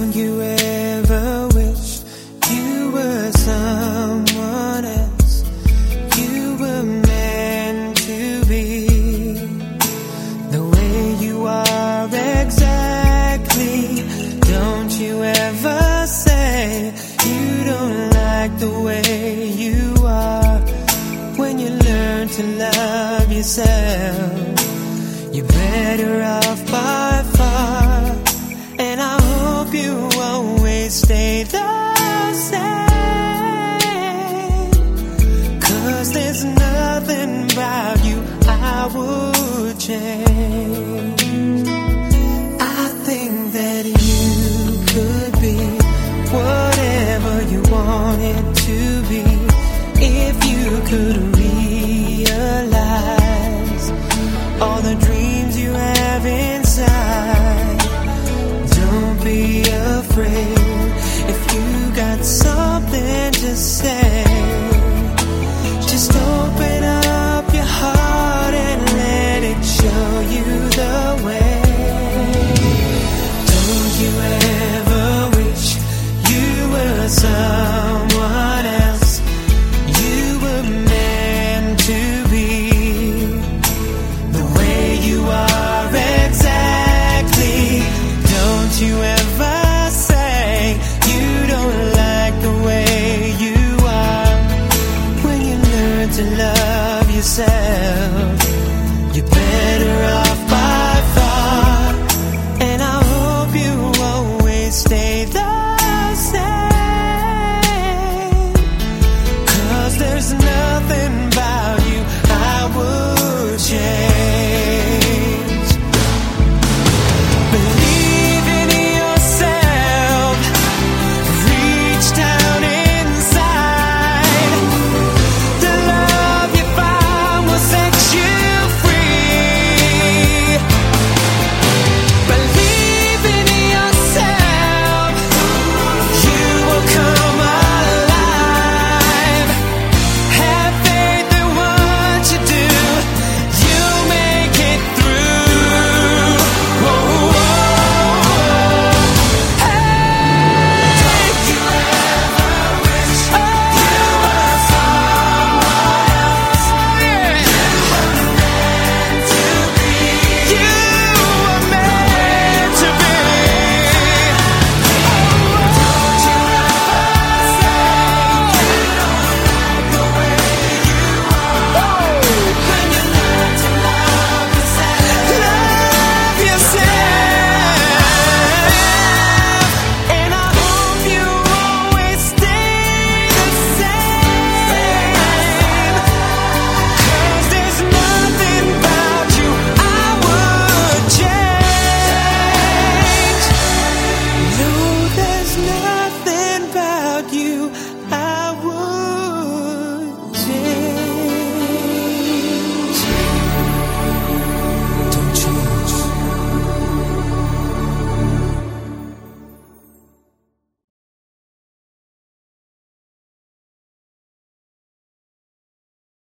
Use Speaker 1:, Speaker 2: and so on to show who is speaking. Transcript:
Speaker 1: Don't you ever wish you were someone else? You were meant to be the way you are exactly. Don't you ever say you don't like the way you are. When you learn to love yourself, you're better off by far. And I hope you always stay the same, 'cause there's nothing about you I would change. I think that you could be whatever you wanted to be if you could realize all the dreams you have inside. Don't be afraid if you got something to say. Just open up your heart and let it show you the way. Don't you ever wish you were someone else? You were meant to be the way you are exactly. Don't you ever say you don't like the way you are. When you learn to love yourself,